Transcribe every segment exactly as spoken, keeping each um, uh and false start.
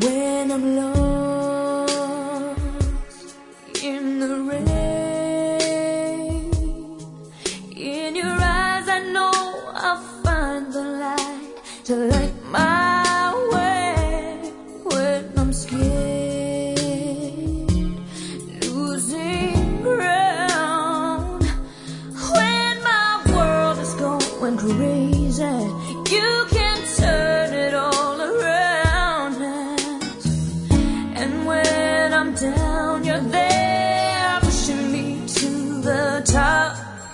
when I'm lost in the rain. In your eyes I know I'll find the light to light my way when I'm scared, losing ground. When my world is going crazy, you can turn it all around. And when I'm down, you're there pushing me to the top.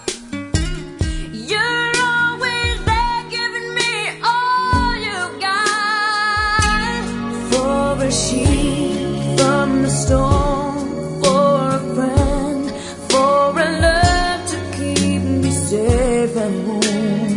You're always there giving me all you got. For a sheep from the storm, for a friend, for a love to keep me safe and warm,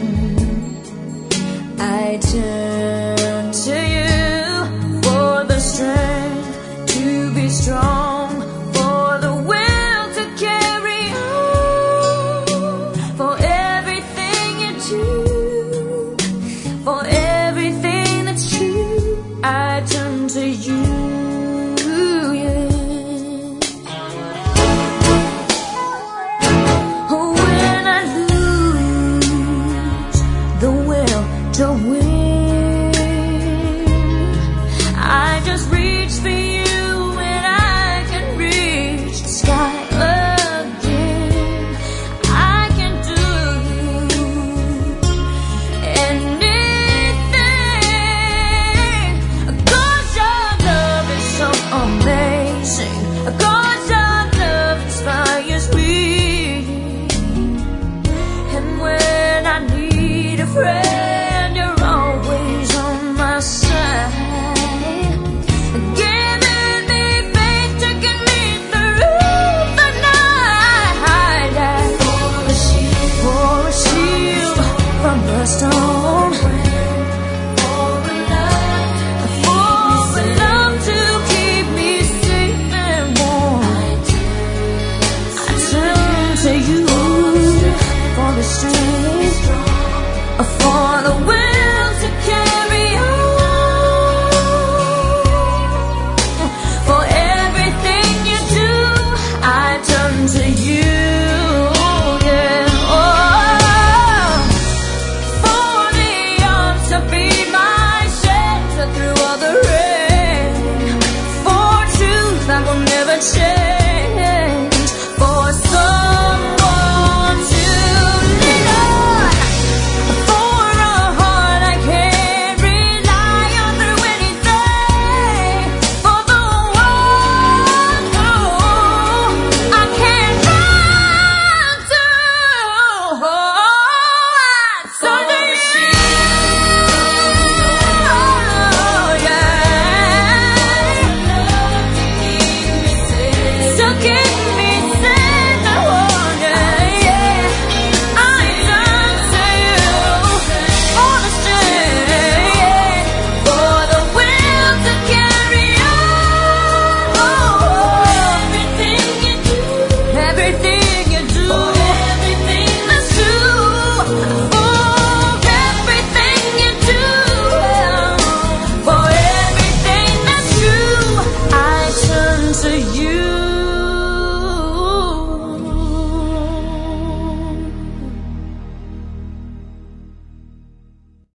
I turn to you for the strength to be strong, for the will to carry on, for everything you do, for everything that's true. I turn to you, yeah. Oh, when I lose the will to win, I just reach for you and I can reach the sky again. I can do anything, 'cause your love is so amazing, 'cause your love inspires me. And when I need a friend,